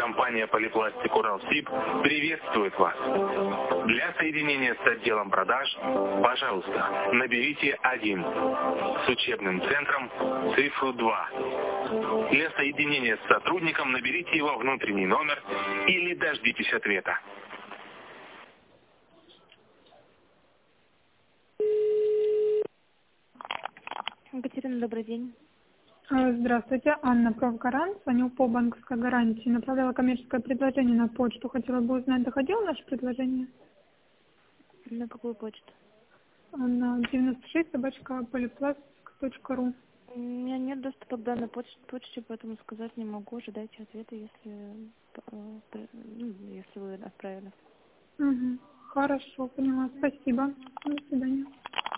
Компания «Полипластик Уралсиб» приветствует вас. Для соединения с отделом продаж, пожалуйста, наберите 1. С учебным центром цифру 2. Для соединения с сотрудником наберите его внутренний номер или дождитесь ответа. Екатерина, добрый день. Здравствуйте, Анна Провгарант, звоню по банковской гарантии. Направляла коммерческое предложение на почту. Хотела бы узнать, доходило наше предложение? На какую почту? На 96@polyplast.ru. У меня нет доступа к данной почте, поэтому сказать не могу. Ожидайте ответа, если вы отправили. Угу. Хорошо, поняла. Спасибо. До свидания.